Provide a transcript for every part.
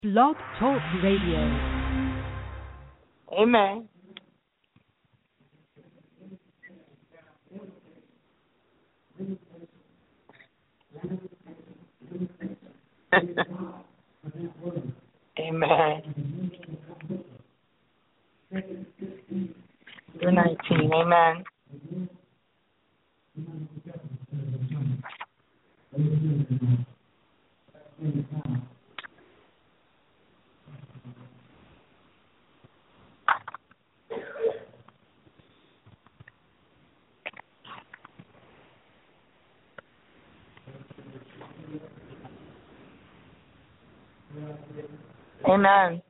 Blog Talk Radio. Amen. Amen. 19. Amen. Amen.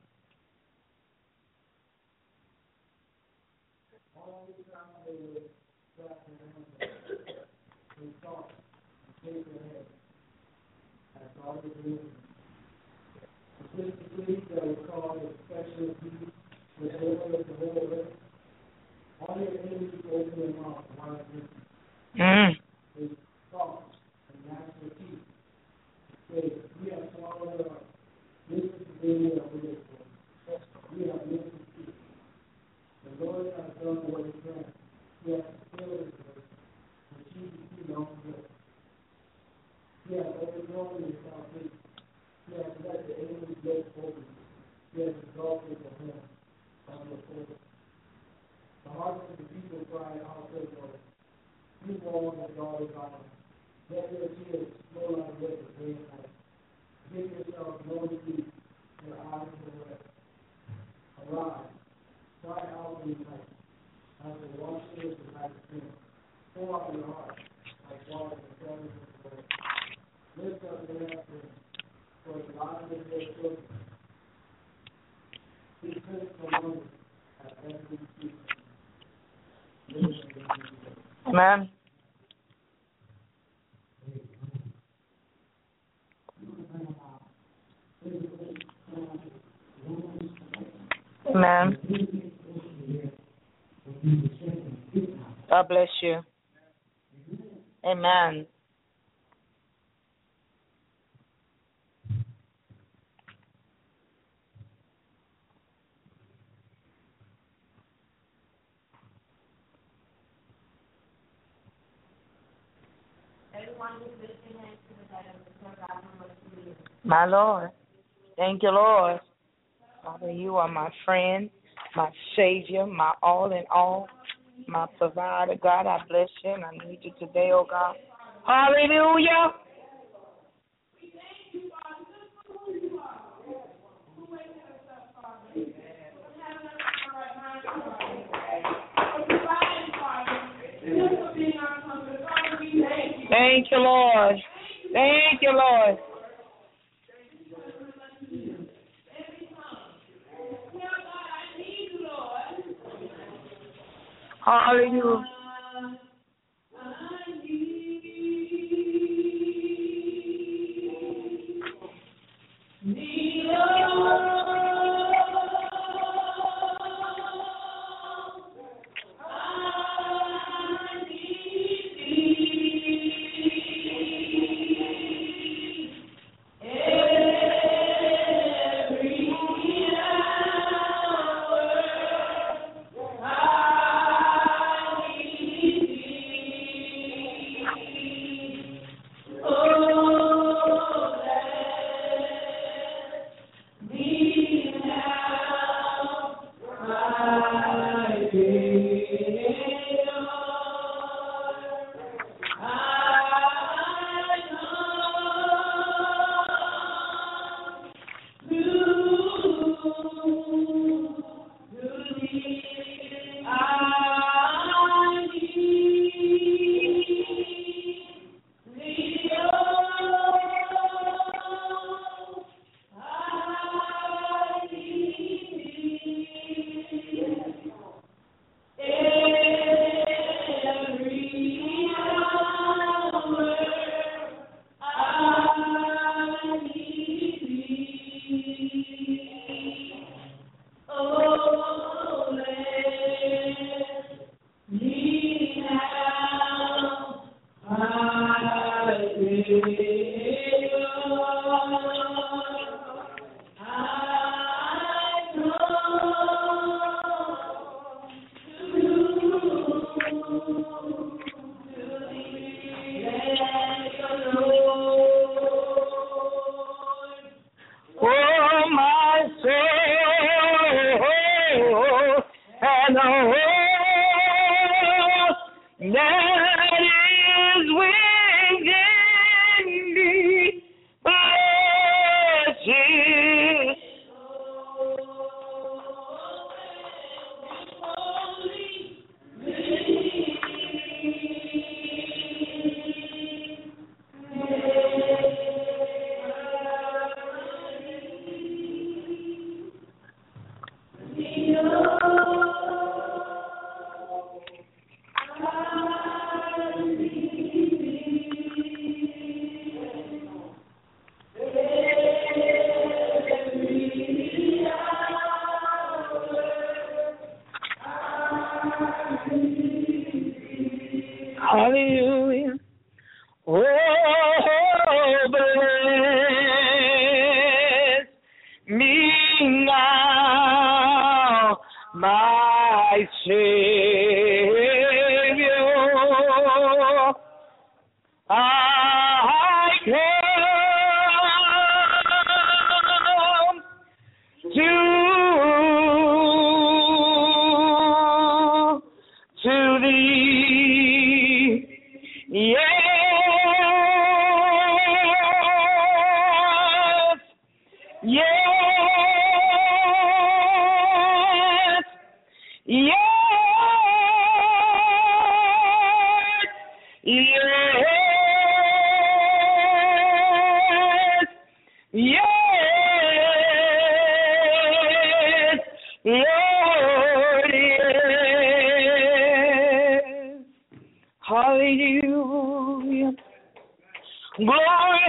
Mm. Amen. Amen. God bless you. Amen. My Lord. Thank you, Lord. Father, you are my friend, my Savior, my all in all, my provider. God, I bless you and I need you today, oh God. Hallelujah. Thank you, Lord. Thank you, Lord. Hallelujah. Hallelujah. Oh, bless me now, my Savior. I come to thee. Yes, yes, yes, yes, yes, Lord, yes. Hallelujah. Glory,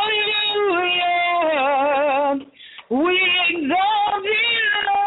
hallelujah. We exalt thee,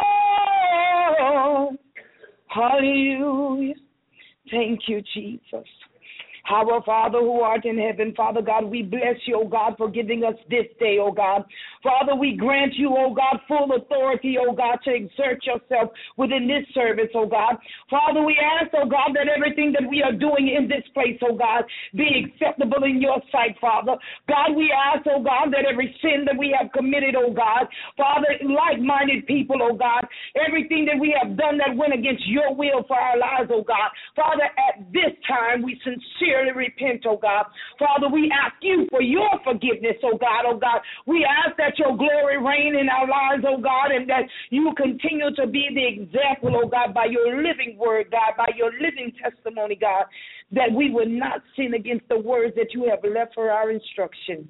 Lord. Hallelujah. Thank you, Jesus. Our Father who art in heaven, Father God, we bless you, O God, for giving us this day, O God. Father, we grant you, O God, full authority, O God, to exert yourself within this service, O God. Father, we ask, O God, that everything that we are doing in this place, O God, be acceptable in your sight, Father. God, we ask, O God, that every sin that we have committed, O God, Father, like-minded people, O God, everything that we have done that went against your will for our lives, O God, Father, at this time we sincerely repent, oh God. Father, we ask you for your forgiveness, oh God, oh God. We ask that your glory reign in our lives, oh God, and that you continue to be the example, oh God, by your living word, God, by your living testimony, God, that we will not sin against the words that you have left for our instructions.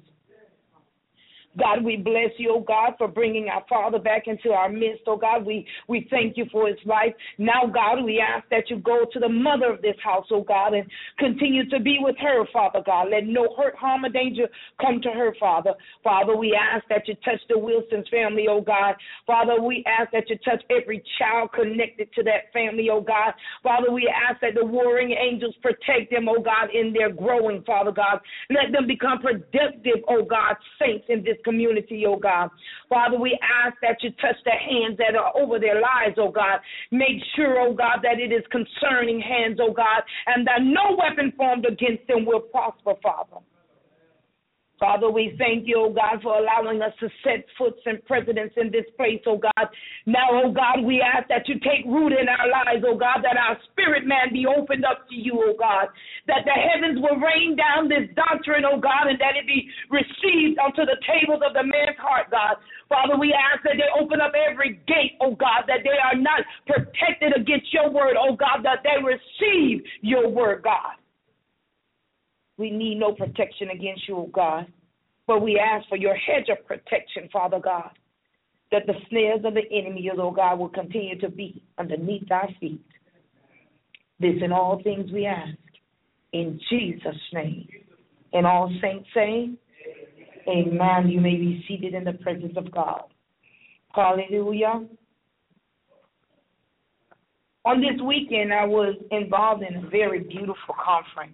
God, we bless you, oh God, for bringing our father back into our midst, oh God. We thank you for his life. Now, God, we ask that you go to the mother of this house, oh God, and continue to be with her, Father God. Let no hurt, harm, or danger come to her, Father. Father, we ask that you touch the Wilson's family, oh God. Father, we ask that you touch every child connected to that family, oh God. Father, we ask that the warring angels protect them, oh God, in their growing, Father God. Let them become productive, oh God, saints in this community, oh God. Father, we ask that you touch the hands that are over their lives, oh God. Make sure, oh God, that it is concerning hands, oh God, and that no weapon formed against them will prosper, Father. Father, we thank you, oh God, for allowing us to set foot and precedence in this place, oh God. Now, oh God, we ask that you take root in our lives, oh God, that our spirit man be opened up to you, oh God, that the heavens will rain down this doctrine, oh God, and that it be received unto the tables of the man's heart, God. Father, we ask that they open up every gate, oh God, that they are not protected against your word, oh God, that they receive your word, God. We need no protection against you, oh God, but we ask for your hedge of protection, Father God, that the snares of the enemy, oh God, will continue to be underneath our feet. This in all things we ask, in Jesus' name. And all saints say, amen. You may be seated in the presence of God. Hallelujah. On this weekend, I was involved in a very beautiful conference.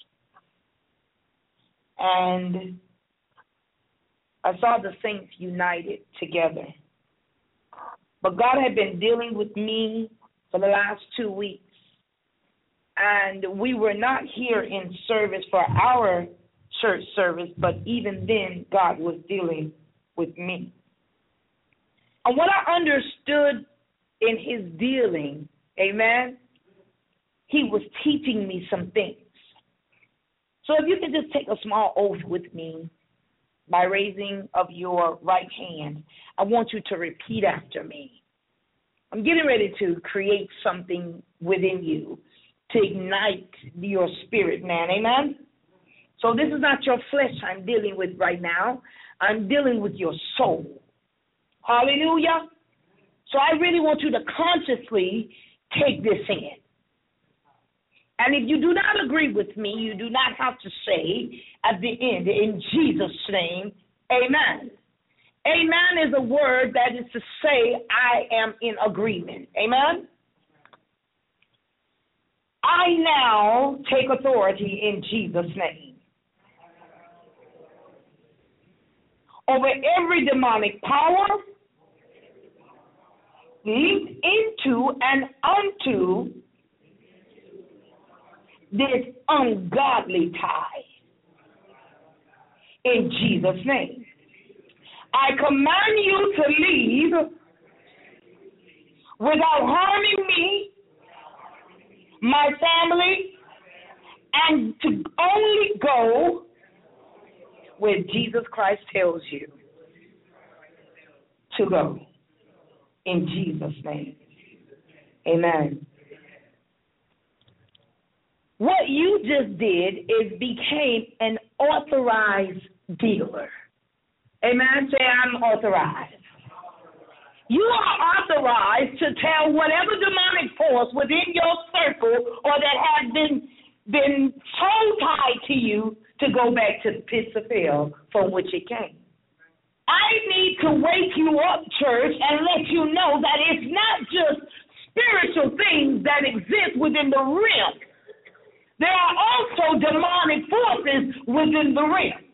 And I saw the saints united together. But God had been dealing with me for the last 2 weeks. And we were not here in service for our church service, but even then, God was dealing with me. And what I understood in his dealing, amen, he was teaching me some things. So if you can just take a small oath with me by raising of your right hand, I want you to repeat after me. I'm getting ready to create something within you to ignite your spirit, man. Amen? So this is not your flesh I'm dealing with right now. I'm dealing with your soul. Hallelujah. So I really want you to consciously take this in. And if you do not agree with me, you do not have to say at the end, in Jesus' name, amen. Amen is a word that is to say, I am in agreement. Amen? I now take authority in Jesus' name over every demonic power linked into and unto this ungodly tie in Jesus' name. I command you to leave without harming me, my family, and to only go where Jesus Christ tells you to go. In Jesus' name. Amen. What you just did is became an authorized dealer. Amen. Say, I'm authorized. You are authorized to tell whatever demonic force within your circle or that has been soul tied to you to go back to the pits of hell from which it came. I need to wake you up, church, and let you know that it's not just spiritual things that exist within the realm. There are also demonic forces within the realm.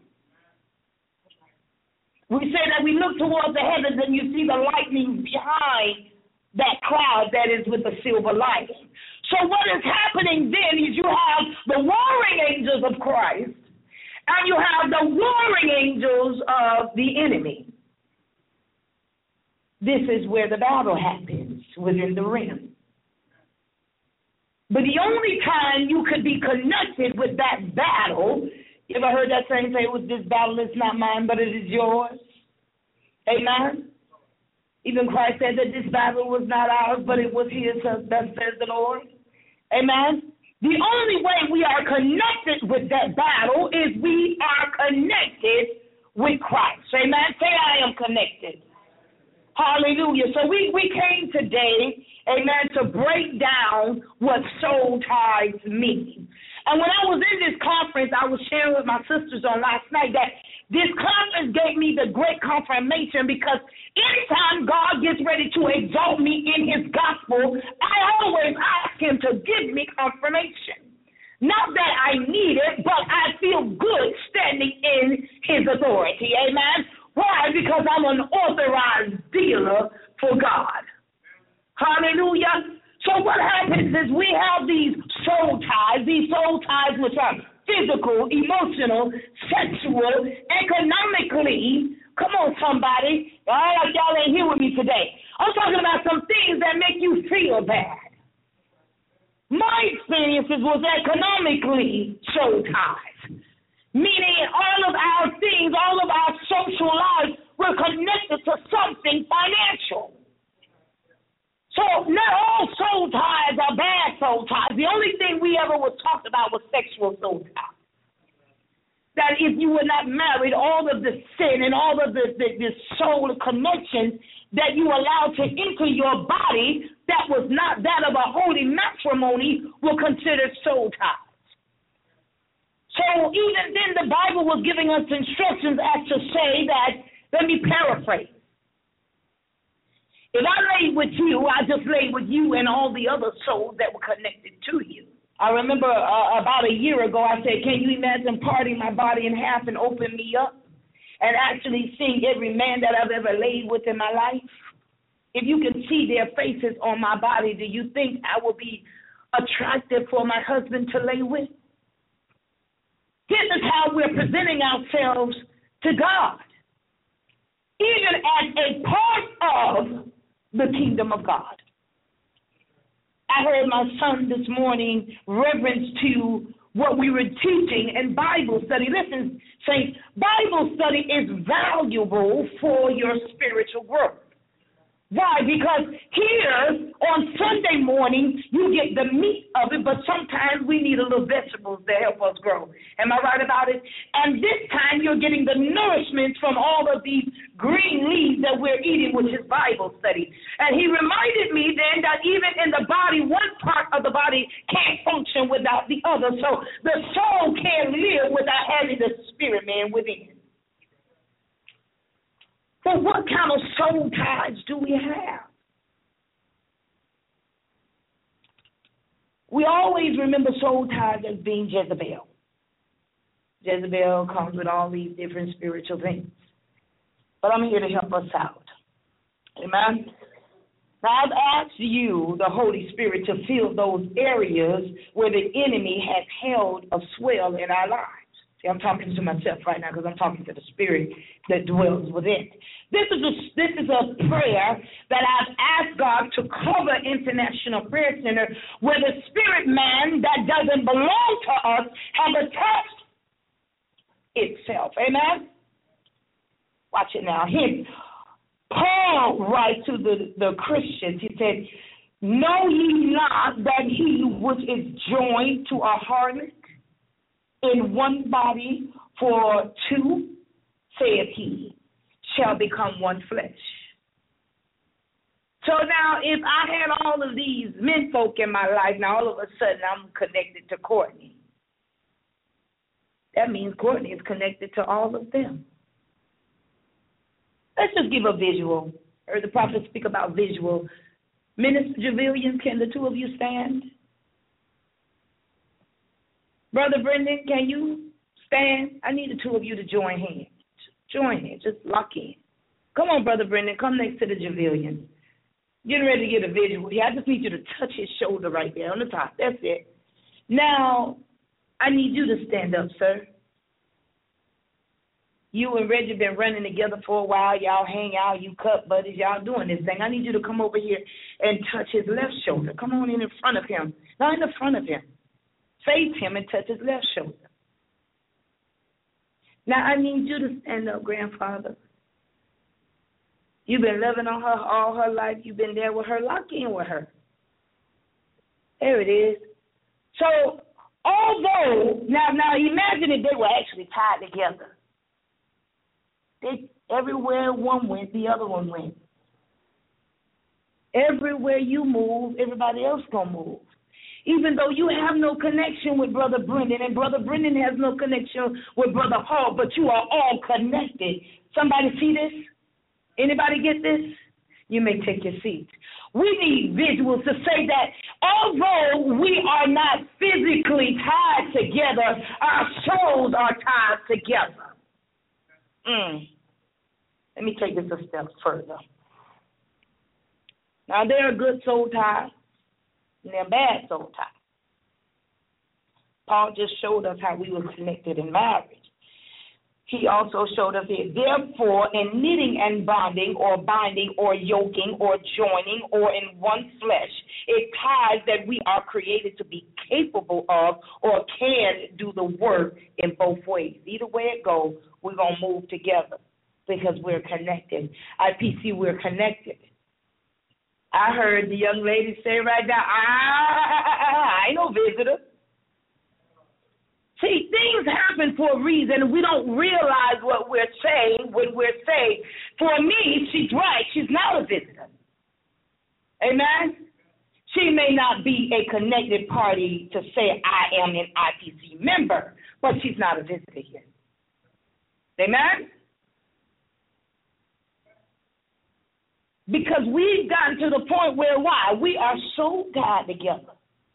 We say that we look towards the heavens and you see the lightning behind that cloud that is with the silver lining. So what is happening then is you have the warring angels of Christ and you have the warring angels of the enemy. This is where the battle happens, within the realm. But the only time you could be connected with that battle, you ever heard that saying, say, this battle is not mine, but it is yours? Amen? Even Christ said that this battle was not ours, but it was his, thus says the Lord. Amen? The only way we are connected with that battle is we are connected with Christ. Amen? Say, I am connected. Hallelujah. So we came today, amen, to break down what soul ties mean. And when I was in this conference, I was sharing with my sisters on last night that this conference gave me the great confirmation because anytime God gets ready to exalt me in his gospel, I always ask him to give me confirmation. Not that I need it, but I feel good standing in his authority. Amen. Why? Because I'm an authorized dealer for God. Hallelujah. So what happens is we have these soul ties which are physical, emotional, sexual, economically. Come on, somebody. Y'all ain't here with me today. I'm talking about some things that make you feel bad. My experiences was economically soul ties. Meaning all of our things, all of our social lives were connected to something financial. So not all soul ties are bad soul ties. The only thing we ever was talked about was sexual soul ties. That if you were not married, all of the sin and all of the soul connections that you allowed to enter your body that was not that of a holy matrimony were considered soul ties. So even then the Bible was giving us instructions as to say that, let me paraphrase. If I laid with you, I just laid with you and all the other souls that were connected to you. I remember about a year ago I said, can you imagine parting my body in half and open me up and actually seeing every man that I've ever laid with in my life? If you can see their faces on my body, do you think I will be attractive for my husband to lay with? This is how we're presenting ourselves to God, even as a part of the kingdom of God. I heard my son this morning reference to what we were teaching in Bible study. Listen, saints, Bible study is valuable for your spiritual growth. Why? Because here on Sunday morning, you get the meat of it, but sometimes we need a little vegetables to help us grow. Am I right about it? And this time you're getting the nourishment from all of these green leaves that we're eating, which is Bible study. And he reminded me then that even in the body, one part of the body can't function without the other. So the soul can't live without having the spirit man within. But what kind of soul ties do we have? We always remember soul ties as being Jezebel. Jezebel comes with all these different spiritual things. But I'm here to help us out. Amen? Now, I've asked you, the Holy Spirit, to fill those areas where the enemy has held a swell in our lives. See, I'm talking to myself right now because I'm talking to the Spirit that dwells within. This is a prayer that I've asked God to cover International Prayer Center, where the spirit man that doesn't belong to us has attached itself. Amen? Watch it now. Paul writes to the Christians, he said, know ye not that he which is joined to a harlot in one body for two, saith he, shall become one flesh. So now, if I had all of these men folk in my life, now all of a sudden I'm connected to Courtney. That means Courtney is connected to all of them. Let's just give a visual. I heard the prophet speak about visual. Minister Javilian, can the two of you stand? Brother Brendan, can you stand? I need the two of you to join hands. Join hands. Just lock in. Come on, Brother Brendan. Come next to the Javilian. Getting ready to get a visual here. I just need you to touch his shoulder right there on the top. That's it. Now, I need you to stand up, sir. You and Reggie been running together for a while. Y'all hang out. You cut buddies. Y'all doing this thing. I need you to come over here and touch his left shoulder. Come on in front of him. Not in the front of him. Face him and touch his left shoulder. Now, I need you to stand up, grandfather. You've been loving on her all her life. You've been there with her. Lock in with her. There it is. So, although, now imagine if they were actually tied together. Everywhere one went, the other one went. Everywhere you move, everybody else going to move. Even though you have no connection with Brother Brendan, and Brother Brendan has no connection with Brother Hall, but you are all connected. Somebody see this? Anybody get this? You may take your seat. We need visuals to say that although we are not physically tied together, our souls are tied together. Let me take this a step further. Now, there are good soul ties, and there are bad soul ties. Paul just showed us how we were connected in marriage. He also showed us here, therefore, in knitting and binding or yoking or joining or in one flesh, it ties that we are created to be capable of or can do the work in both ways. Either way it goes, we're going to move together because we're connected. IPC, we're connected. I heard the young lady say right now, I ain't no visitor. See, things happen for a reason, and we don't realize what we're saying when we're saying, for me, she's right. She's not a visitor. Amen? She may not be a connected party to say I am an IPC member, but she's not a visitor here. Amen? Because we've gotten to the point where, why? We are so tied together.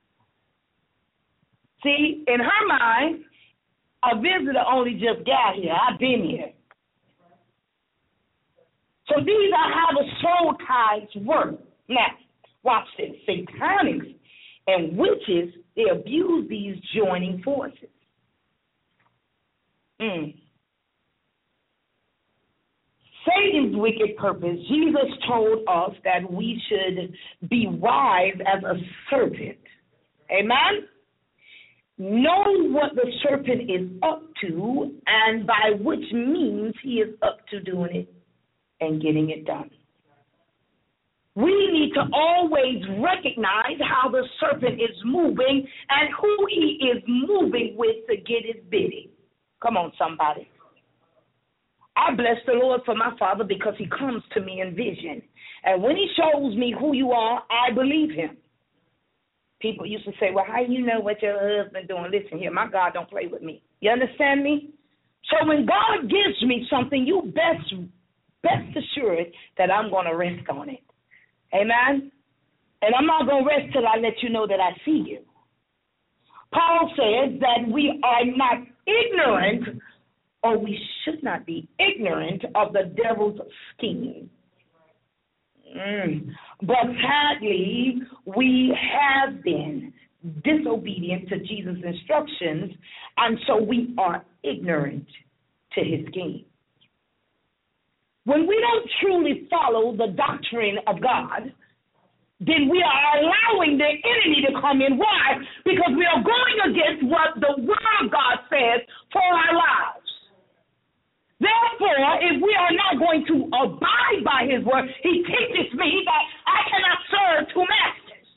See, in her mind, a visitor only just got here. I've been here. So these are how the soul ties work. Now, watch this. Satanics and witches, they abuse these joining forces. Satan's wicked purpose, Jesus told us that we should be wise as a serpent. Amen? Know what the serpent is up to and by which means he is up to doing it and getting it done. We need to always recognize how the serpent is moving and who he is moving with to get his bidding. Come on, somebody. I bless the Lord for my father because he comes to me in vision. And when he shows me who you are, I believe him. People used to say, well, how you know what your husband doing? Listen here, my God don't play with me. You understand me? So when God gives me something, you best assured that I'm going to rest on it. Amen? And I'm not going to rest till I let you know that I see you. Paul says that we are not ignorant, or we should not be ignorant of the devil's scheme. But sadly, we have been disobedient to Jesus' instructions, and so we are ignorant to his scheme. When we don't truly follow the doctrine of God, then we are allowing the enemy to come in. Why? Because we are going against what the Word of God says for our lives. Therefore, if we are not going to abide by his word, he teaches me that I cannot serve two masters.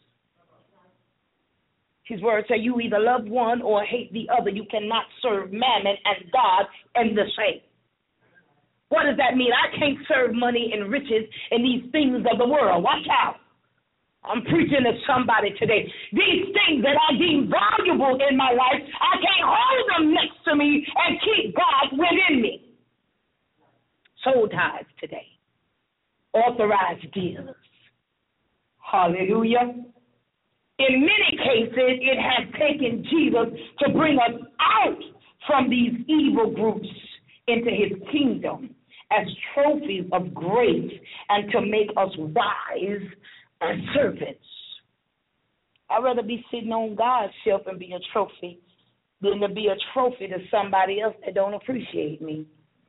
His word says you either love one or hate the other. You cannot serve mammon and God in the same. What does that mean? I can't serve money and riches and these things of the world. Watch out. I'm preaching to somebody today. These things that I deem valuable in my life, I can't hold them next to me and keep God within me. Soul ties today. Authorized deals. Hallelujah. In many cases, it has taken Jesus to bring us out from these evil groups into his kingdom as trophies of grace and to make us wise and servants. I'd rather be sitting on God's shelf and be a trophy than to be a trophy to somebody else that don't appreciate me.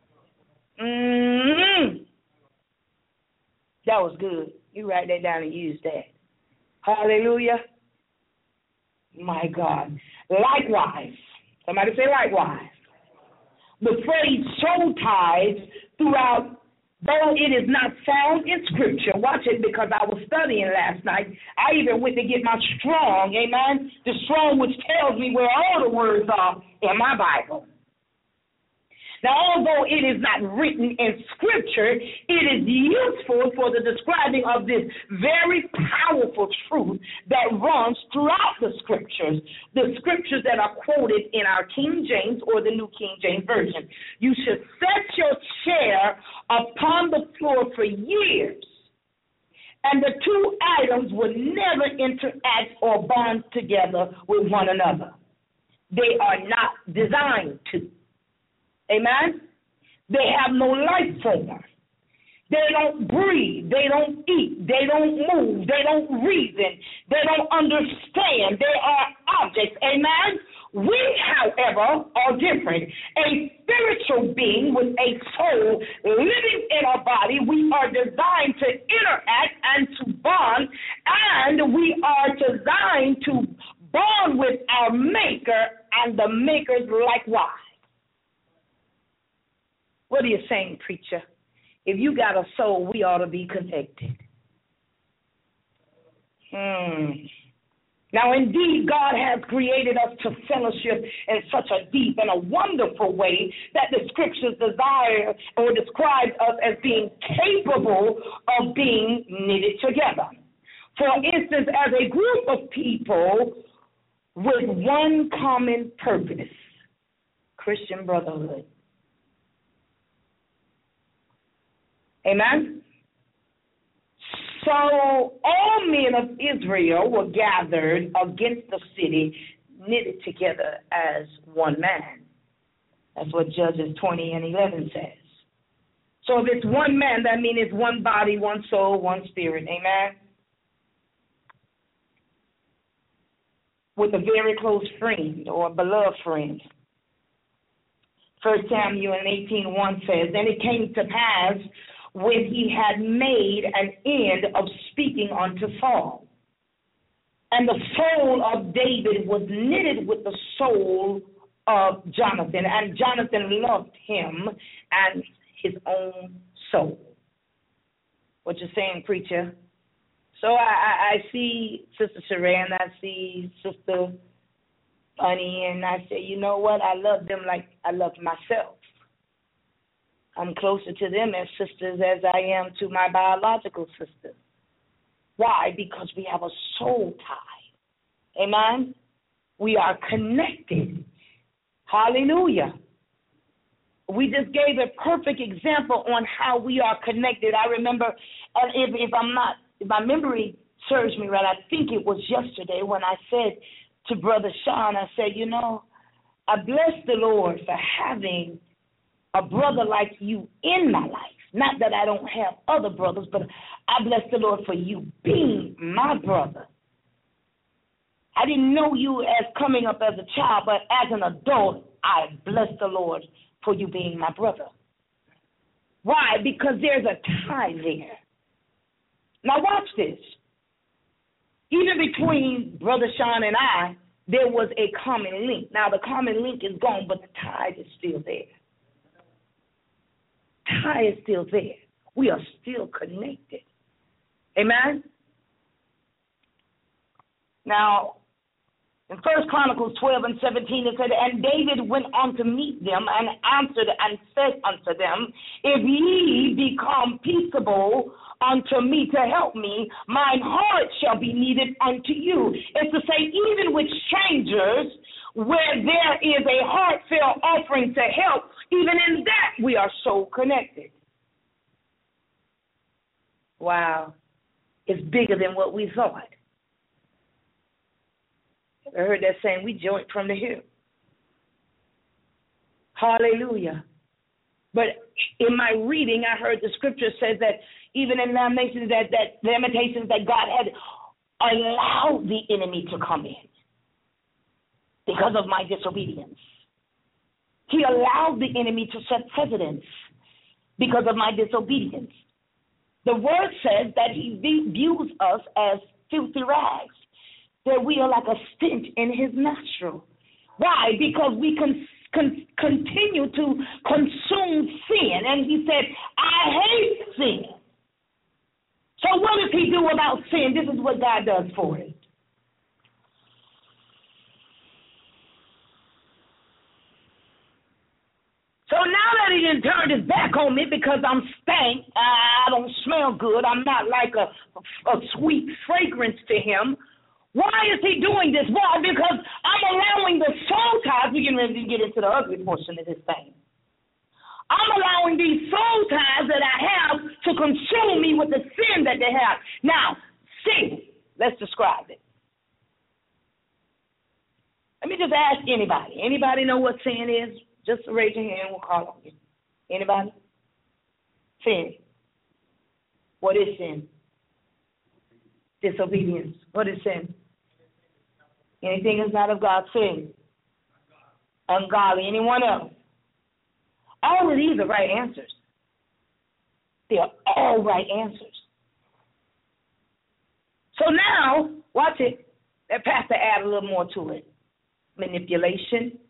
That was good. You write that down and use that. Hallelujah. My God. Likewise. Somebody say likewise. The phrase soul ties throughout, though it is not found in Scripture. Watch it, because I was studying last night. I even went to get my Strong, amen? The Strong, which tells me where all the words are in my Bible. Now, although it is not written in Scripture, it is useful for the describing of this very powerful truth that runs throughout the Scriptures that are quoted in our King James or the New King James Version. You should set your chair upon the floor for years, and the two items will never interact or bond together with one another. They are not designed to. Amen? They have no life form. They don't breathe. They don't eat. They don't move. They don't reason. They don't understand. They are objects. Amen? We, however, are different. A spiritual being with a soul living in our body, we are designed to interact and to bond, and we are designed to bond with our Maker and the Makers likewise. What are you saying, preacher? If you got a soul, we ought to be connected. Now, indeed, God has created us to fellowship in such a deep and a wonderful way that the Scriptures desire or describe us as being capable of being knitted together. For instance, as a group of people with one common purpose, Christian brotherhood. Amen? So all men of Israel were gathered against the city, knitted together as one man. That's what Judges 20 and 11 says. So if it's one man, that means it's one body, one soul, one spirit. Amen? With a very close friend or a beloved friend. 1 Samuel 18:1 says, "Then it came to pass, when he had made an end of speaking unto Saul, and the soul of David was knitted with the soul of Jonathan, and Jonathan loved him and his own soul." What you saying, preacher? So I see Sister Sharon, I see Sister Bunny, and I say, you know what? I love them like I love myself. I'm closer to them as sisters as I am to my biological sisters. Why? Because we have a soul tie. Amen? We are connected. Hallelujah. We just gave a perfect example on how we are connected. I remember, if my memory serves me right, I think it was yesterday when I said to Brother Sean, I said, I bless the Lord for having a brother like you in my life. Not that I don't have other brothers, but I bless the Lord for you being my brother. I didn't know you as coming up as a child, but as an adult, I bless the Lord for you being my brother. Why? Because there's a tie there. Now watch this. Even between Brother Sean and I, there was a common link. Now the common link is gone, but the tie is still there. Tie is still there. We are still connected. Amen? Now, in 1 Chronicles 12 and 17, it said, and David went on to meet them and answered and said unto them, if ye become peaceable unto me to help me, mine heart shall be needed unto you. It's to say, even with strangers, where there is a heartfelt offering to help, even in that we are so connected. Wow. It's bigger than what we thought. I heard that saying, we joint from the hip. Hallelujah. But in my reading, I heard the scripture says that even in Lamentations, that God had allowed the enemy to come in because of my disobedience. He allowed the enemy to set precedence because of my disobedience. The word says that he views us as filthy rags, that we are like a stench in his nostril. Why? Because we continue to consume sin. And he said, I hate sin. So what does he do about sin? This is what God does for it. So now that he done turned his back on me because I'm stank, I don't smell good, I'm not like a sweet fragrance to him, why is he doing this? Why? Because I'm allowing the soul ties, we're getting ready to get into the ugly portion of this thing. I'm allowing these soul ties that I have to consume me with the sin that they have. Now, sin, let's describe it. Let me just ask anybody. Anybody know what sin is? Just raise your hand and we'll call on you. Anybody? Sin. What is sin? Disobedience. What is sin? Anything that's not of God, sin. Ungodly. Anyone else? All of these are right answers. They are all right answers. So now, watch it. That pastor add a little more to it. Manipulation.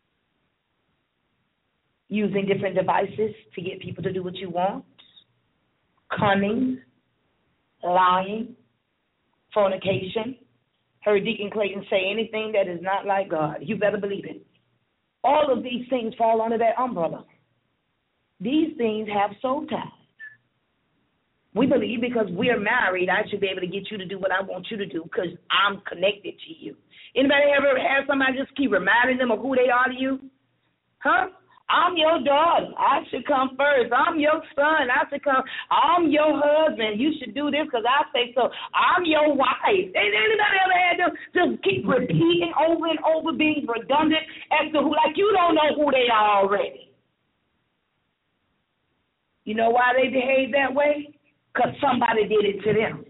Using different devices to get people to do what you want. Cunning. Lying. Fornication. Heard Deacon Clayton say anything that is not like God. You better believe it. All of these things fall under that umbrella. These things have soul ties. We believe because we're married, I should be able to get you to do what I want you to do because I'm connected to you. Anybody ever have somebody just keep reminding them of who they are to you? Huh? I'm your daughter. I should come first. I'm your son. I should come. I'm your husband. You should do this because I say so. I'm your wife. Anybody ever had them just keep repeating over and over, being redundant as to who, like you don't know who they are already? You know why they behave that way? Because somebody did it to them.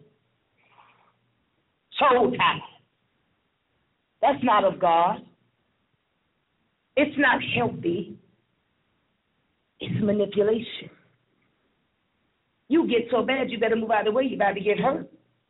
Soul tie. That's not of God. It's not healthy. It's manipulation. You get so bad, you better move out of the way. You're about to get hurt.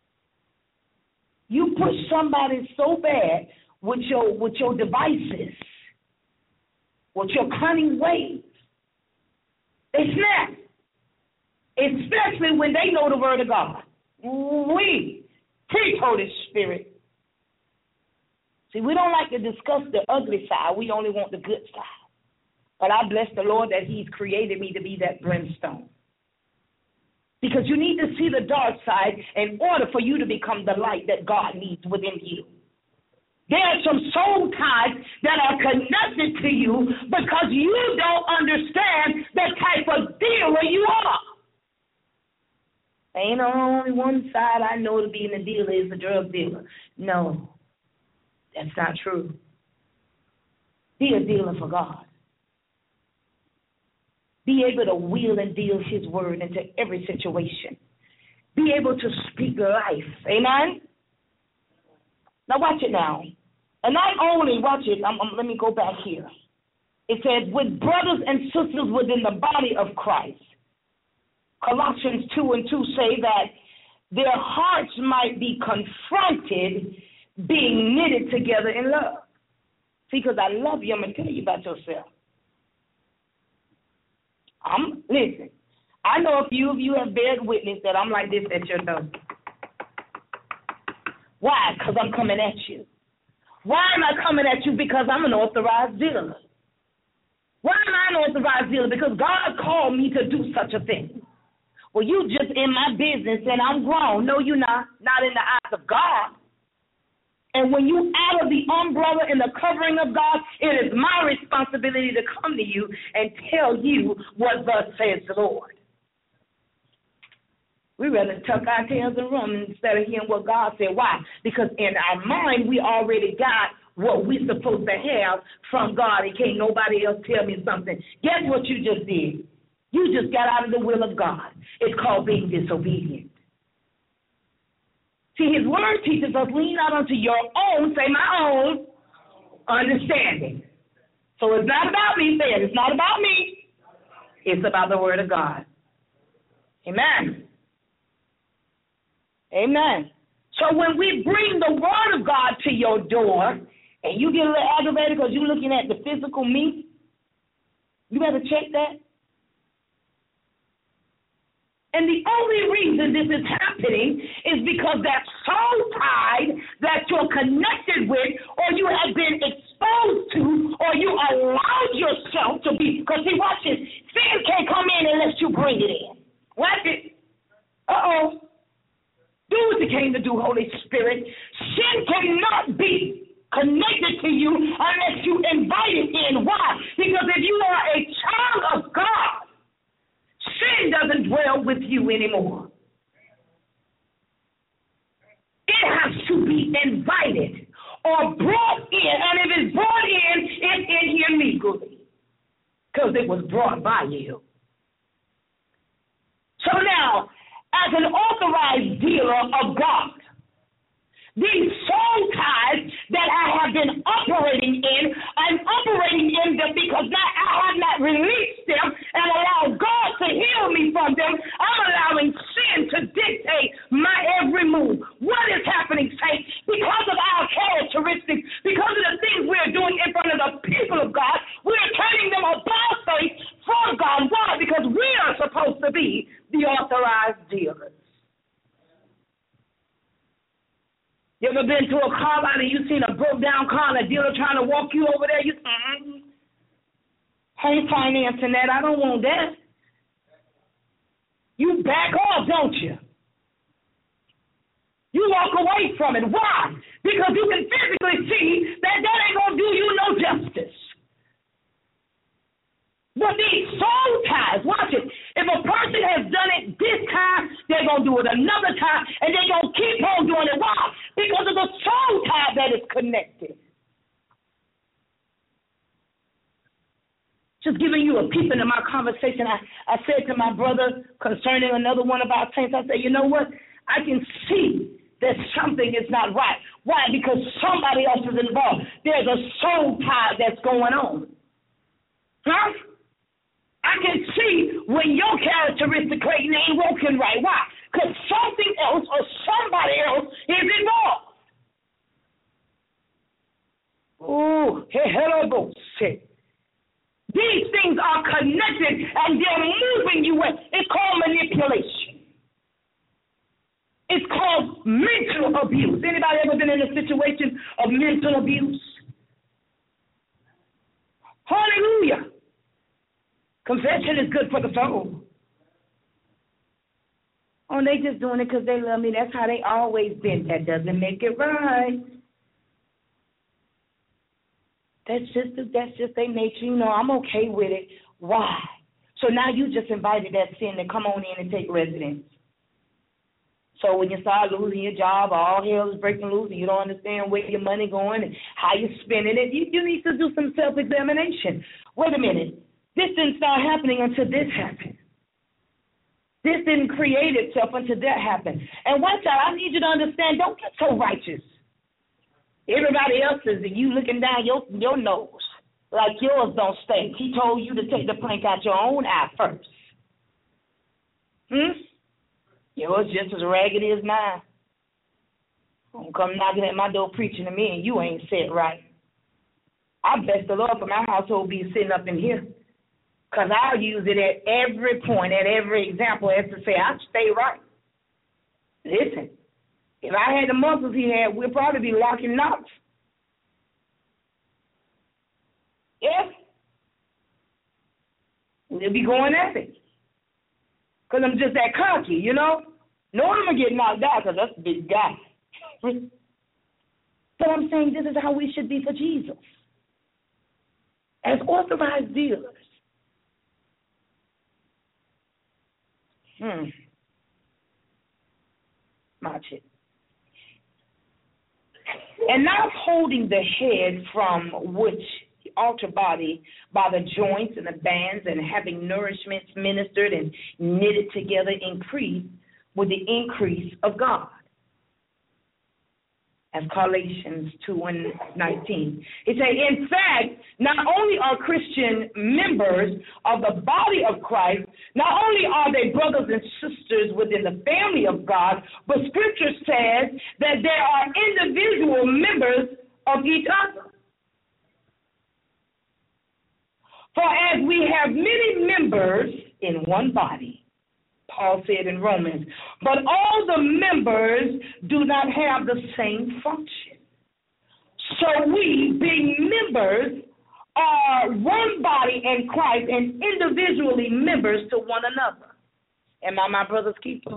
You push somebody so bad with your devices, with your cunning ways, they snap. Especially when they know the word of God. We preach Holy Spirit. See, we don't like to discuss the ugly side. We only want the good side. But I bless the Lord that he's created me to be that brimstone. Because you need to see the dark side in order for you to become the light that God needs within you. There are some soul ties that are connected to you because you don't understand the type of dealer you are. Ain't only one side I know to be in the dealer is the drug dealer. No. That's not true. Be a dealer for God. Be able to wheel and deal his word into every situation. Be able to speak life. Amen? Now watch it now. And not only, watch it, let me go back here. It says, with brothers and sisters within the body of Christ. Colossians 2:2 say that their hearts might be confronted, being knitted together in love. See, because I love you, I'm going to tell you about yourself. Listen, I know a few of you have bared witness that I'm like this at your door. Why? Because I'm coming at you. Why am I coming at you? Because I'm an authorized dealer. Why am I an authorized dealer? Because God called me to do such a thing. Well, you just in my business and I'm grown. No, you're not. Not in the eyes of God. And when you out of the umbrella and the covering of God, it is my responsibility to come to you and tell you what thus says the Lord. We rather tuck our tails and run instead of hearing what God said. Why? Because in our mind, we already got what we're supposed to have from God, and can't nobody else tell me something. Guess what you just did? You just got out of the will of God. It's called being disobedient. See, his word teaches us, lean not unto your own, say my own, understanding. So it's not about me, say it. It's not about me. It's about the word of God. Amen. Amen. So when we bring the word of God to your door, and you get a little aggravated because you're looking at the physical meat, you better check that. And the only reason this is happening is because that soul tie that you're connected with, or you have been exposed to, or you allowed yourself to be. Because see, watch this. Sin can't come in unless you bring it in. Watch it. Uh-oh. Do what you came to do, Holy Spirit. Sin cannot be connected to you unless you invite it in. Why? Because if you are a child of God, sin doesn't dwell with you anymore. It has to be invited or brought in. And if it's brought in, it's in here legally. Because it was brought by you. So now, as an authorized dealer of God, these soul ties that I have been operating in, I'm operating in them because now I have not released them and allowed God to heal me from them. I'm allowing sin to dictate my every move. What is happening, saints? Because of our characteristics, because of the things we're doing in front of the people of God, we're turning them about face from God. Why? Because we are supposed to be the authorized dealers. You ever been to a car lot and you seen a broke down car and a dealer trying to walk you over there? You ain't financing that. I don't want that. You back off, don't you? You walk away from it. Why? Because you can physically see that ain't going to do you no justice. But these soul ties, watch it. If a person has done it this time, they're going to do it another time, and they're going to keep on doing it. Why? Because of the soul tie that is connected. Just giving you a peep into my conversation, I said to my brother concerning another one of our saints, I said, you know what? I can see that something is not right. Why? Because somebody else is involved. There's a soul tie that's going on. Huh? I can see when your characteristic Clayton ain't working right. Why? Because something else or somebody else is involved. Oh, hello, shit. These things are connected and they're moving you. It's called manipulation. It's called mental abuse. Anybody ever been in a situation of mental abuse? Hallelujah. Confession is good for the soul. Oh, they just doing it because they love me. That's how they always been. That doesn't make it right. That's just their nature. You know, I'm okay with it. Why? So now you just invited that sin to come on in and take residence. So when you start losing your job, all hell is breaking loose, and you don't understand where your money going and how you're spending it, you need to do some self-examination. Wait a minute. This didn't start happening until this happened. This didn't create itself until that happened. And watch out, I need you to understand, don't get so righteous. Everybody else is, and you looking down your nose like yours don't stink. He told you to take the plank out your own eye first. Yours just as raggedy as mine. Don't come knocking at my door preaching to me and you ain't set right. I bless the Lord for my household be sitting up in here. Because I'll use it at every point, at every example, as to say, I stay right. Listen, if I had the muscles he had, we'd probably be locking knots. Yes. We'll be going at it. Because I'm just that cocky, you know? No, I'm going to get knocked out because that's a big guy. But I'm saying this is how we should be for Jesus. As authorized dealers. Watch it. And not holding the head from which the altar body by the joints and the bands, and having nourishments ministered and knitted together, increased with the increase of God. As Galatians 2:19. It says, in fact, not only are Christian members of the body of Christ, not only are they brothers and sisters within the family of God, but Scripture says that there are individual members of each other. For as we have many members in one body, Paul said in Romans, but all the members do not have the same function. So we, being members, are one body in Christ and individually members to one another. Am I my brother's keeper?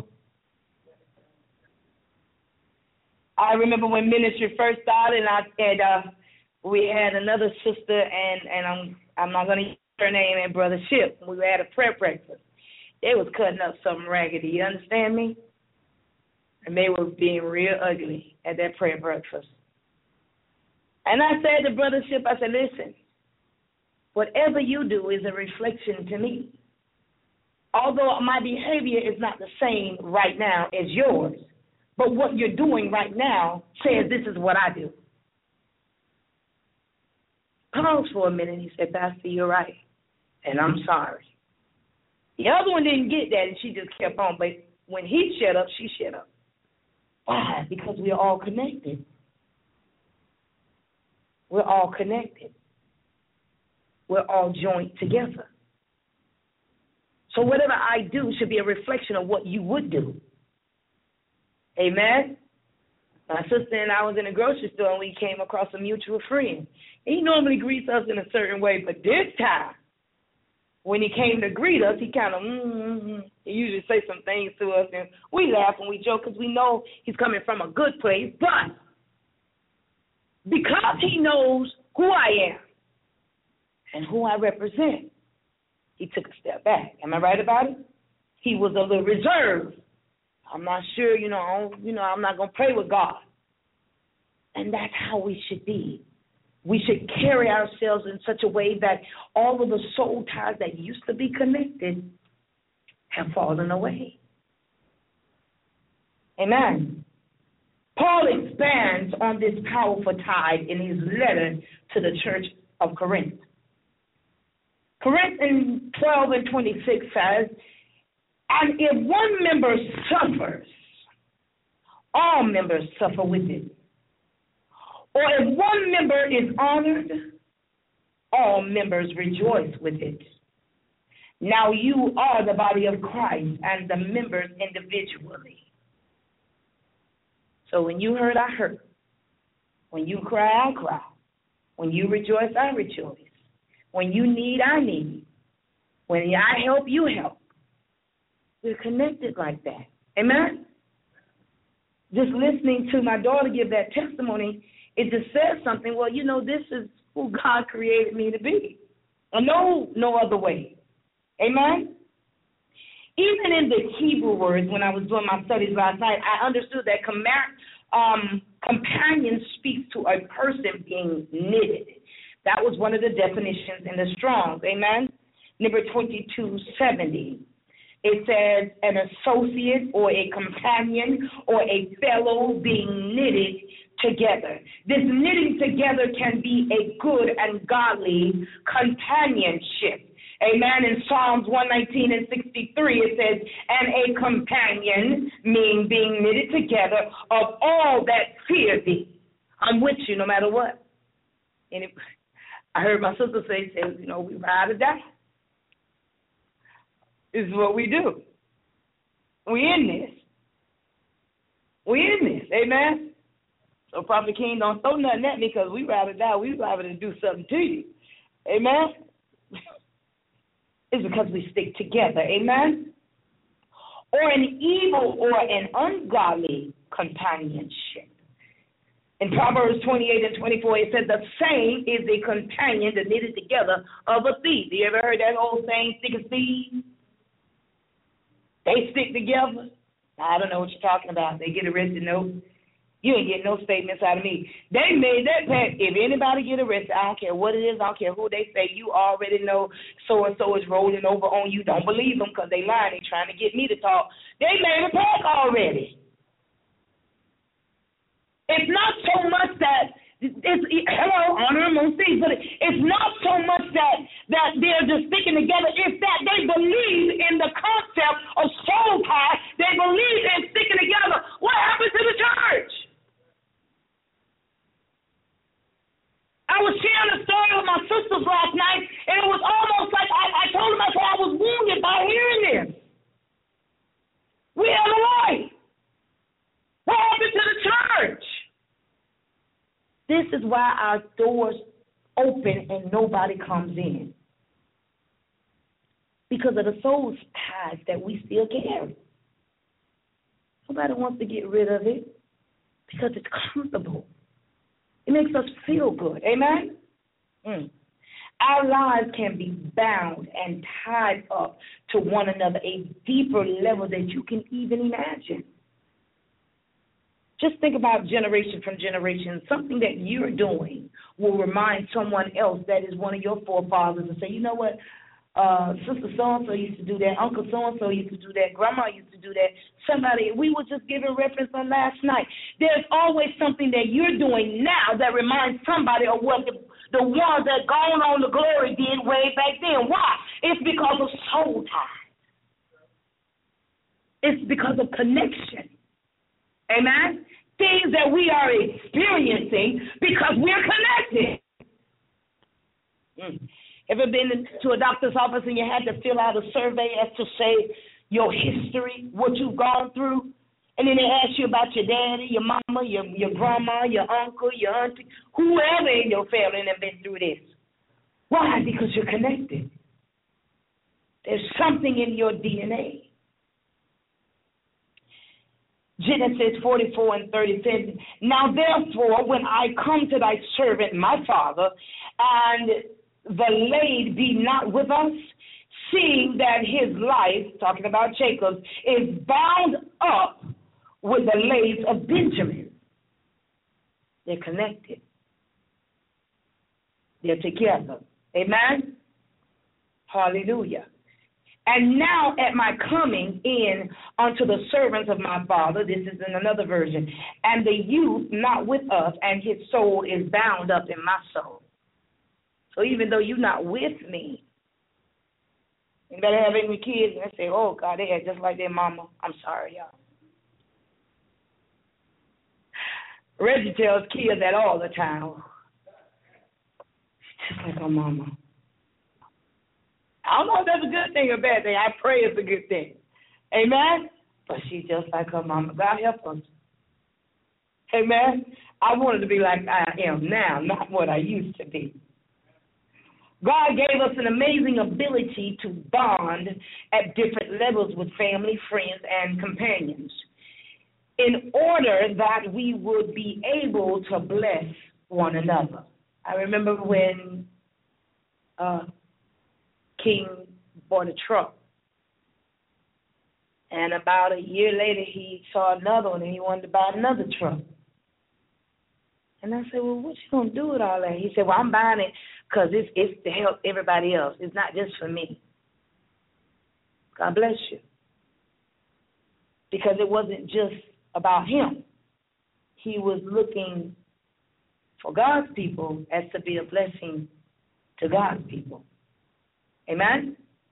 I remember when ministry first started, and we had another sister, and I'm not going to use her name, and Brother Ship. We had a prayer breakfast. They was cutting up something raggedy, you understand me? And they was being real ugly at that prayer breakfast. And I said to Brother Ship, I said, listen, whatever you do is a reflection to me. Although my behavior is not the same right now as yours, but what you're doing right now says this is what I do. Pause for a minute. He said, Pastor, you're right, and I'm sorry. The other one didn't get that, and she just kept on. But when he shut up, she shut up. Why? Because we're all connected. We're all connected. We're all joined together. So whatever I do should be a reflection of what you would do. Amen? My sister and I was in a grocery store, and we came across a mutual friend. He normally greets us in a certain way, but this time, when he came to greet us, he kind of, he usually say some things to us, and we laugh and we joke because we know he's coming from a good place. But because he knows who I am and who I represent, he took a step back. Am I right about it? He was a little reserved. I'm not sure, I'm not going to play with God. And that's how we should be. We should carry ourselves in such a way that all of the soul ties that used to be connected have fallen away. Amen. Paul expands on this powerful tie in his letter to the church of Corinth. Corinthians 12:26 says, and if one member suffers, all members suffer with it. Or if one member is honored, all members rejoice with it. Now you are the body of Christ and the members individually. So when you hurt, I hurt. When you cry, I cry. When you rejoice, I rejoice. When you need, I need. When I help, you help. We're connected like that. Amen? Just listening to my daughter give that testimony, it just says something. Well, this is who God created me to be. I know no other way. Amen? even in the Hebrew words, when I was doing my studies last night, I understood that companion speaks to a person being knitted. That was one of the definitions in the Strong's. Amen? Number 2270. It says an associate or a companion or a fellow being knitted together. This knitting together can be a good and godly companionship. Amen. In Psalms 119 and 63, it says, and a companion, meaning being knitted together, of all that fear thee. I'm with you no matter what. And I heard my sister say, we ride or die. This is what we do. We in this. Amen. So Prophet King, don't throw nothing at me because we ride or die. We rather to do something to you. Amen. It's because we stick together. Amen. Or an evil or an ungodly companionship. In Proverbs 28 and 24, it says the same is a companion that knitted together of a thief. You ever heard that old saying, stick and thieves? They stick together. I don't know what you're talking about. They get arrested. No, you ain't getting no statements out of me. They made that pact. If anybody get arrested, I don't care what it is. I don't care who they say. You already know so-and-so is rolling over on you. Don't believe them because they lying. They trying to get me to talk. They made a pact already. It's not so much that honor among thieves, but it's not so much that they're just sticking together. It's that they believe in the concept of soul tie. They believe in sticking together. What happened to the church? I was sharing a story with my sisters last night, and it was almost like I told them I was wounded by hearing this. We have a life. What happened to the church? This is why our doors open and nobody comes in. Because of the soul ties that we still carry. Nobody wants to get rid of it because it's comfortable. It makes us feel good. Amen? Our lives can be bound and tied up to one another, a deeper level that you can even imagine. Just think about generation from generation. Something that you're doing will remind someone else that is one of your forefathers and say, you know what, Sister so-and-so used to do that, Uncle so-and-so used to do that, Grandma used to do that. Somebody, we were just giving reference on last night. There's always something that you're doing now that reminds somebody of what the ones that gone on to glory did way back then. Why? It's because of soul ties. It's because of connection. Amen? Things that we are experiencing because we're connected. Ever been to a doctor's office and you had to fill out a survey as to say your history, what you've gone through? And then they ask you about your daddy, your mama, your grandma, your uncle, your auntie, whoever in your family that been through this. Why? Because you're connected. There's something in your DNA. Genesis 44 and 30 says, now therefore, when I come to thy servant, my father, and the laid be not with us, seeing that his life, talking about Jacob, is bound up with the laids of Benjamin. They're connected. They're together. Amen? Hallelujah. And now at my coming in unto the servants of my father, this is in another version, and the youth not with us, and his soul is bound up in my soul. So even though you're not with me, you better have any kids and they say, oh, God, they act just like their mama. I'm sorry, y'all. Reggie tells kids that all the time. Just like her mama. I don't know if that's a good thing or bad thing. I pray it's a good thing. Amen? But she's just like her mama. God help us. Amen? I wanted to be like I am now, not what I used to be. God gave us an amazing ability to bond at different levels with family, friends, and companions in order that we would be able to bless one another. I remember when King bought a truck. And about a year later, he saw another one, and he wanted to buy another truck. And I said, well, what you going to do with all that? He said, well, I'm buying it because it's to help everybody else. It's not just for me. God bless you. Because it wasn't just about him. He was looking for God's people as to be a blessing to God's people. Amen?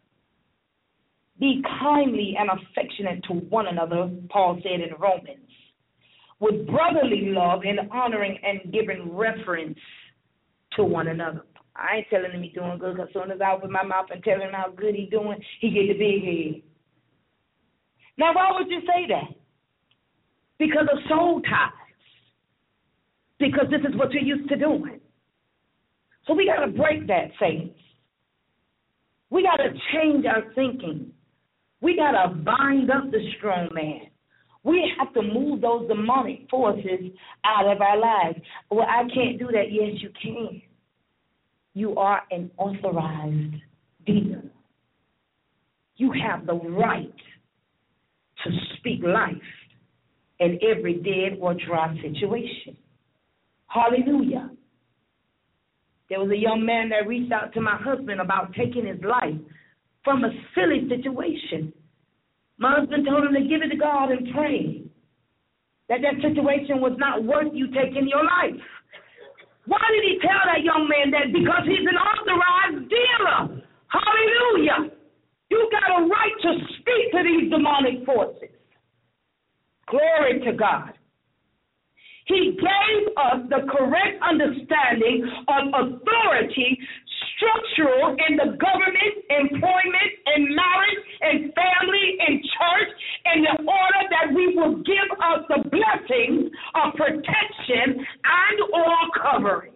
Be kindly and affectionate to one another, Paul said in Romans, with brotherly love and honoring and giving reference to one another. I ain't telling him he's doing good, because as soon as I open my mouth and tell him how good he's doing, he get the big head. Now, why would you say that? Because of soul ties. Because this is what you're used to doing. So we got to break that, saints. We got to change our thinking. We got to bind up the strong man. We have to move those demonic forces out of our lives. Well, I can't do that. Yes, you can. You are an authorized dealer. You have the right to speak life in every dead or dry situation. Hallelujah. There was a young man that reached out to my husband about taking his life from a silly situation. My husband told him to give it to God and pray that situation was not worth you taking your life. Why did he tell that young man that? Because he's an authorized dealer. Hallelujah. You got a right to speak to these demonic forces. Glory to God. He gave us the correct understanding of authority, structural in the government, employment, and marriage, and family, and church, in the order that we will give us the blessings of protection and or covering.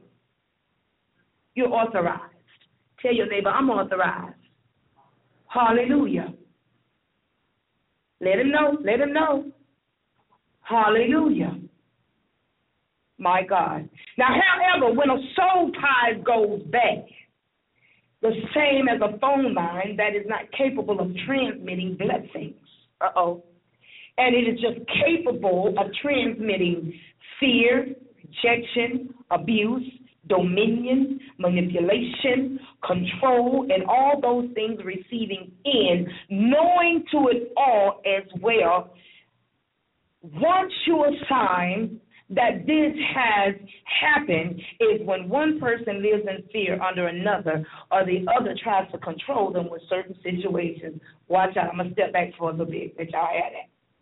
You're authorized. Tell your neighbor, I'm authorized. Hallelujah. Let him know. Let him know. Hallelujah. My God. Now, however, when a soul tie goes bad, the same as a phone line that is not capable of transmitting blessings. And it is just capable of transmitting fear, rejection, abuse, dominion, manipulation, control, and all those things receiving in, knowing to it all as well. Once you assign that this has happened is when one person lives in fear under another, or the other tries to control them with certain situations. Watch out. I'm going to step back for a little bit. Let y'all have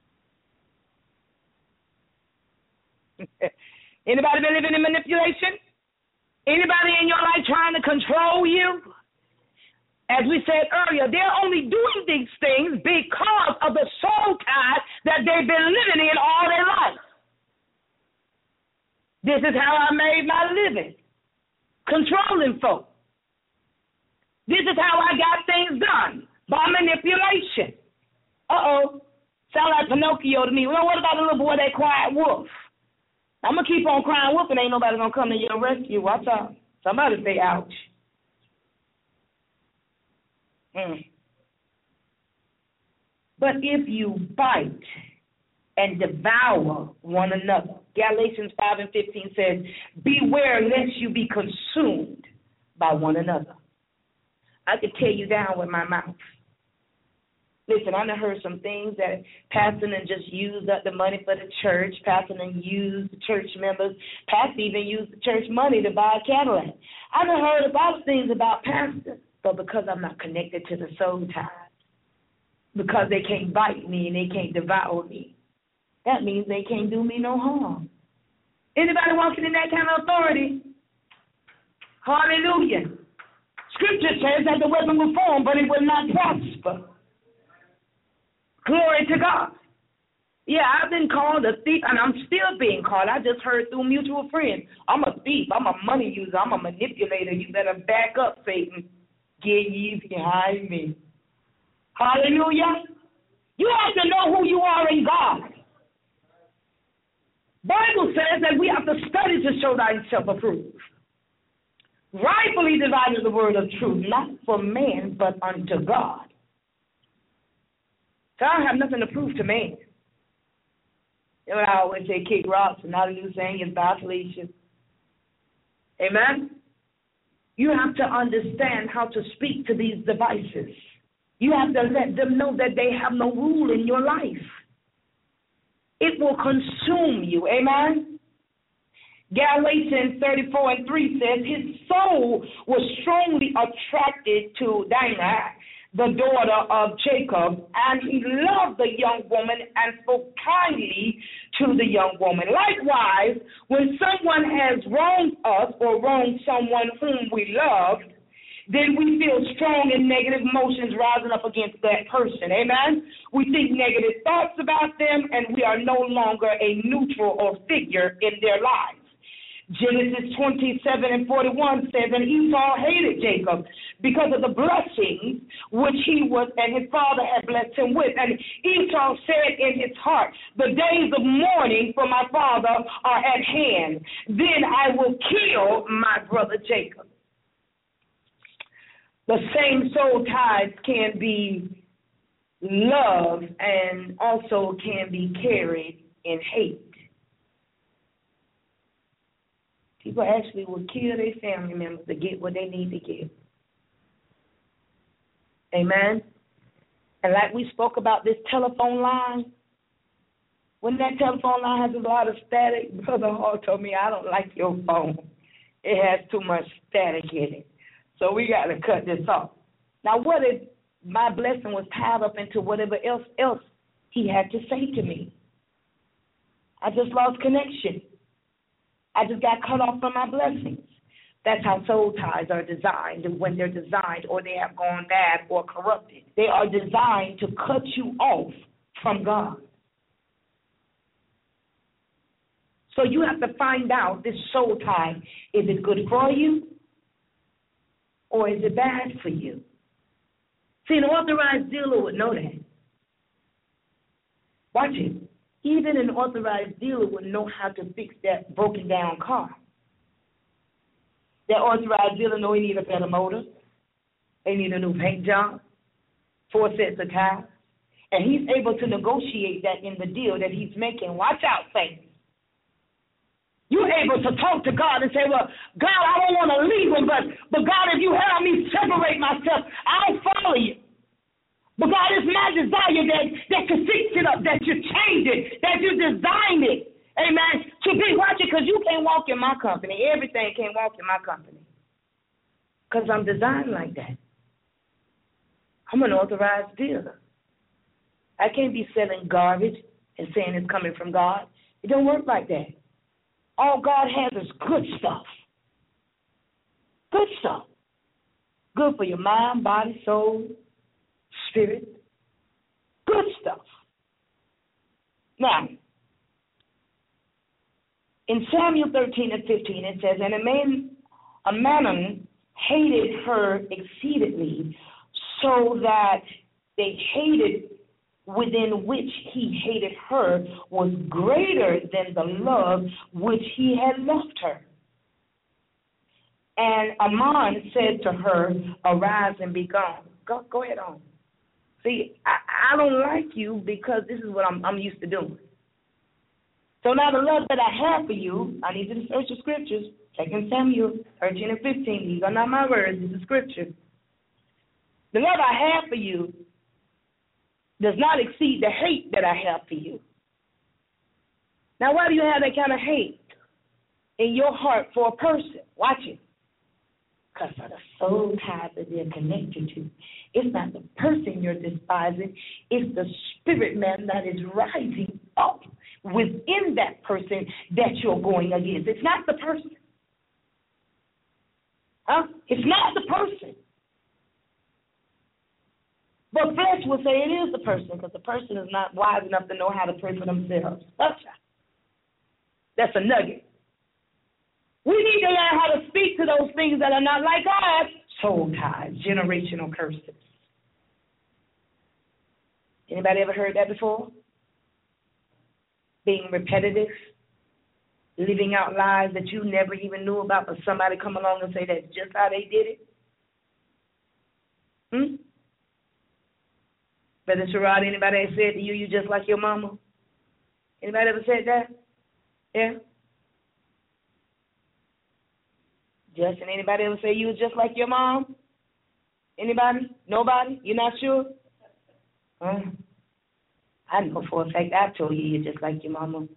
that. Anybody been living in manipulation? Anybody in your life trying to control you? As we said earlier, they're only doing these things because of the soul tie that they've been living in all their life. This is how I made my living, controlling folk. This is how I got things done, by manipulation. Sound like Pinocchio to me. Well, what about the little boy that cried wolf? I'm going to keep on crying wolf and ain't nobody going to come to your rescue. Watch out. Somebody say ouch. But if you bite and devour one another, Galatians 5:15 says, beware lest you be consumed by one another. I could tear you down with my mouth. Listen, I done heard some things that Pastor done just used up the money for the church. Pastor done used the church members. Pastor even used the church money to buy a Cadillac. I done heard a lot of things about Pastor, but because I'm not connected to the soul ties, because they can't bite me and they can't devour me, that means they can't do me no harm. Anybody walking in that kind of authority? Hallelujah. Scripture says that the weapon will form, but it will not prosper. Glory to God. Yeah, I've been called a thief, and I'm still being called. I just heard through mutual friends. I'm a thief. I'm a money user. I'm a manipulator. You better back up, Satan. Get ye behind me. Hallelujah. You have to know who you are in God. Bible says that we have to study to show thyself approved. Rightfully divided the word of truth, not for man, but unto God. So I don't have nothing to prove to man. You know what I always say, kick rocks, and not a new thing is by Felicia. Amen? You have to understand how to speak to these devices. You have to let them know that they have no rule in your life. It will consume you. Amen? Galatians 34:3 says, his soul was strongly attracted to Dinah, the daughter of Jacob, and he loved the young woman and spoke kindly to the young woman. Likewise, when someone has wronged us or wronged someone whom we loved, then we feel strong and negative emotions rising up against that person. Amen? We think negative thoughts about them, and we are no longer a neutral or figure in their lives. Genesis 27:41 says, and Esau hated Jacob because of the blessings which he was and his father had blessed him with. And Esau said in his heart, the days of mourning for my father are at hand. Then I will kill my brother Jacob. The same soul ties can be love and also can be carried in hate. People actually will kill their family members to get what they need to get. Amen? And like we spoke about this telephone line, when that telephone line has a lot of static, Brother Hall told me, I don't like your phone. It has too much static in it. So we got to cut this off. Now, what if my blessing was tied up into whatever else he had to say to me? I just lost connection. I just got cut off from my blessings. That's how soul ties are designed when they're designed or they have gone bad or corrupted. They are designed to cut you off from God. So you have to find out this soul tie, is it good for you or is it bad for you? See, an authorized dealer would know that. Watch it. Even an authorized dealer would know how to fix that broken down car. That authorized dealer know he need a better motor. They need a new paint job, 4 sets of tires. And he's able to negotiate that in the deal that he's making. Watch out, saints. You're able to talk to God and say, well, God, I don't want to leave him, but God, if you help me separate myself, I'll follow you. But God, it's my desire that you fix it up, that you change it, that you design it. Amen. To be watching, because you can't walk in my company. Everything can't walk in my company. Because I'm designed like that. I'm an authorized dealer. I can't be selling garbage and saying it's coming from God. It don't work like that. All God has is good stuff. Good stuff. Good for your mind, body, soul, spirit. Good stuff. Now, in Samuel 13:15, it says, and Amnon hated her exceedingly, so that the hated within which he hated her was greater than the love which he had left her. And Ammon said to her, arise and be gone. Go ahead on. See, I don't like you because this is what I'm used to doing. So now the love that I have for you, I need you to search the scriptures. 2 Samuel 13 and 15. These are not my words. This is scripture. The love I have for you does not exceed the hate that I have for you. Now, why do you have that kind of hate in your heart for a person? Watch it. Because of the soul ties that they're connected to. It's not the person you're despising. It's the spirit man that is rising up within that person that you're going against. It's not the person. It's not the person. But flesh will say it is the person because the person is not wise enough to know how to pray for themselves. That's a nugget. We need to learn how to speak to those things that are not like us. Soul ties, generational curses. Anybody ever heard that before? Being repetitive, living out lies that you never even knew about, but somebody come along and say that's just how they did it. Brother Sherrod, anybody ever said to you, you just like your mama? Anybody ever said that? Yeah? Justin, anybody ever say you was just like your mom? Anybody? Nobody? You're not sure? I know for a fact I've told you you're just like your mama.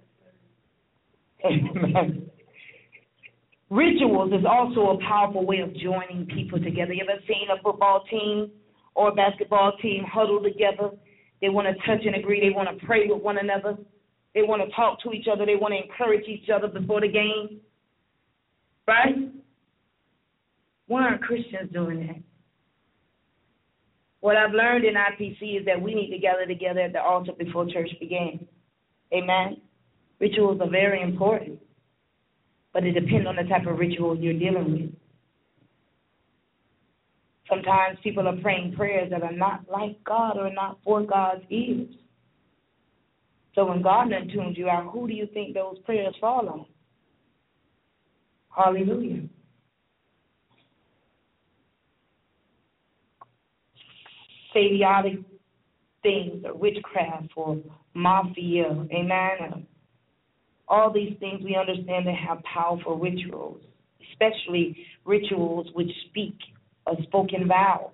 Amen. Rituals is also a powerful way of joining people together. You ever seen a football team or a basketball team huddle together? They want to touch and agree. They want to pray with one another. They want to talk to each other. They want to encourage each other before the game. Right? Why aren't Christians doing that? What I've learned in IPC is that we need to gather together at the altar before church began. Amen? Rituals are very important, but it depends on the type of ritual you're dealing with. Sometimes people are praying prayers that are not like God or not for God's ears. So when God done tunes you out, who do you think those prayers fall on? Hallelujah. Sadiotic things or witchcraft or mafia, amen. All these things we understand they have powerful rituals, especially rituals which speak or spoken vows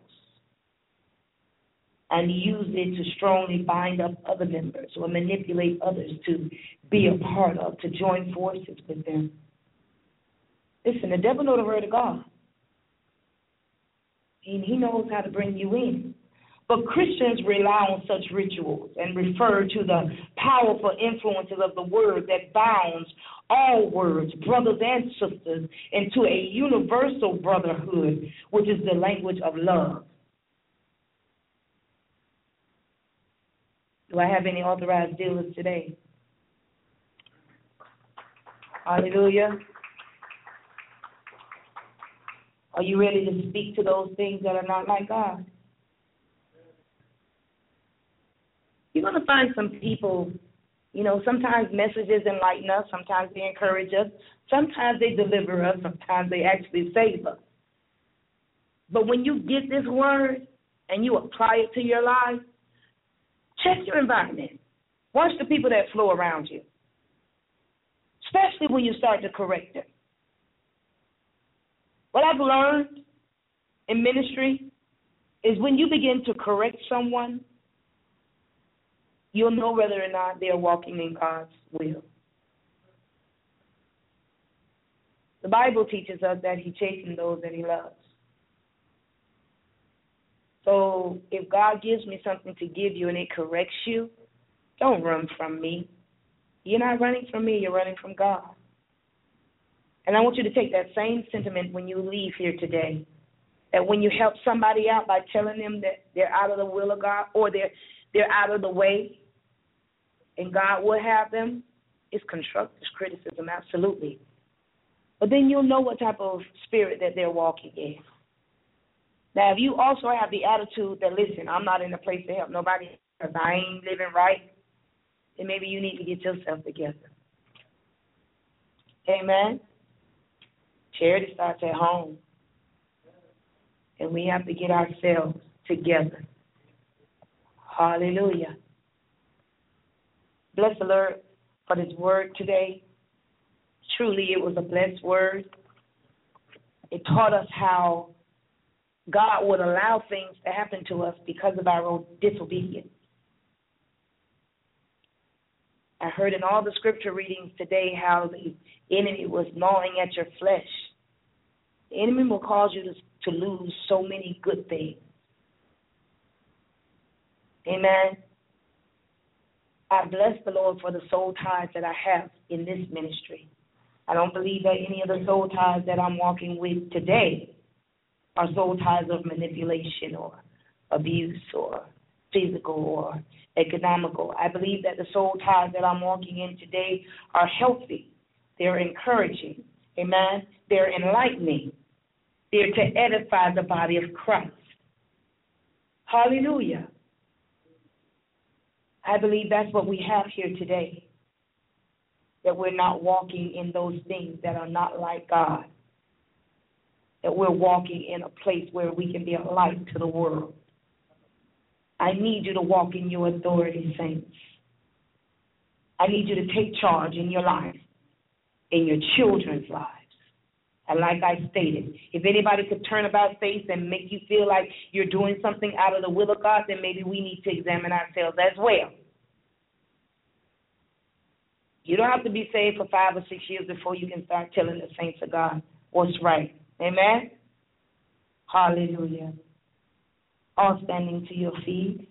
and use it to strongly bind up other members or manipulate others to be a part of, to join forces with them. Listen, the devil knows the word of God. He knows how to bring you in. But Christians rely on such rituals and refer to the powerful influences of the word that bounds all words, brothers and sisters, into a universal brotherhood, which is the language of love. Do I have any authorized dealers today? Hallelujah. Are you ready to speak to those things that are not like God? You're going to find some people, sometimes messages enlighten us, sometimes they encourage us, sometimes they deliver us, sometimes they actually save us. But when you get this word and you apply it to your life, check your environment. Watch the people that flow around you, especially when you start to correct them. What I've learned in ministry is when you begin to correct someone, you'll know whether or not they're walking in God's will. The Bible teaches us that he chastens those that he loves. So if God gives me something to give you and it corrects you, don't run from me. You're not running from me, you're running from God. And I want you to take that same sentiment when you leave here today, that when you help somebody out by telling them that they're out of the will of God or they're out of the way, and God will have them, it's constructive criticism, absolutely. But then you'll know what type of spirit that they're walking in. Now, if you also have the attitude that, listen, I'm not in a place to help nobody because I ain't living right, then maybe you need to get yourself together. Amen? Charity starts at home. And we have to get ourselves together. Hallelujah. Bless the Lord for this word today. Truly, it was a blessed word. It taught us how God would allow things to happen to us because of our own disobedience. I heard in all the scripture readings today how the enemy was gnawing at your flesh. The enemy will cause you to lose so many good things. Amen. I bless the Lord for the soul ties that I have in this ministry. I don't believe that any of the soul ties that I'm walking with today are soul ties of manipulation or abuse or physical or economical. I believe that the soul ties that I'm walking in today are healthy. They're encouraging. Amen. They're enlightening. They're to edify the body of Christ. Hallelujah. I believe that's what we have here today, that we're not walking in those things that are not like God, that we're walking in a place where we can be a light to the world. I need you to walk in your authority, saints. I need you to take charge in your life, in your children's lives. And like I stated, if anybody could turn about face and make you feel like you're doing something out of the will of God, then maybe we need to examine ourselves as well. You don't have to be saved for 5 or 6 years before you can start telling the saints of God what's right. Amen? Hallelujah. All standing to your feet.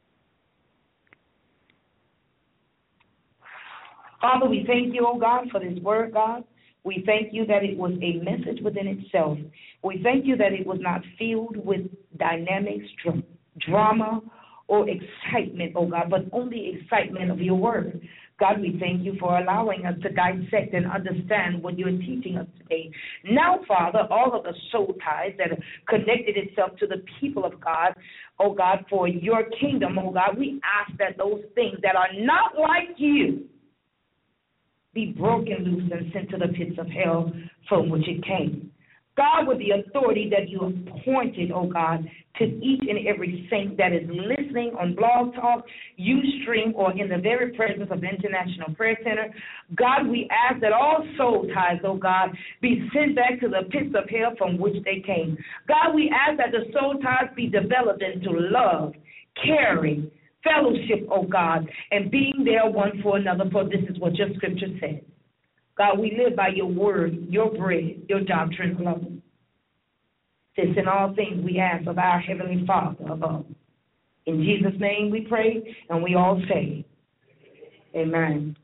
Father, we thank you, oh God, for this word, God. We thank you that it was a message within itself. We thank you that it was not filled with dynamics, drama, or excitement, oh God, but only excitement of your word. God, we thank you for allowing us to dissect and understand what you're teaching us today. Now, Father, all of the soul ties that have connected itself to the people of God, oh God, for your kingdom, oh God, we ask that those things that are not like you be broken loose and sent to the pits of hell from which it came. God, with the authority that you appointed, oh God, to each and every saint that is listening on Blog Talk, Ustream, or in the very presence of International Prayer Center, God, we ask that all soul ties, oh God, be sent back to the pits of hell from which they came. God, we ask that the soul ties be developed into love, caring, fellowship, oh God, and being there one for another, for this is what your scripture said. God, we live by your word, your bread, your doctrine alone. This in all things we ask of our Heavenly Father above. In Jesus' name we pray, and we all say, amen.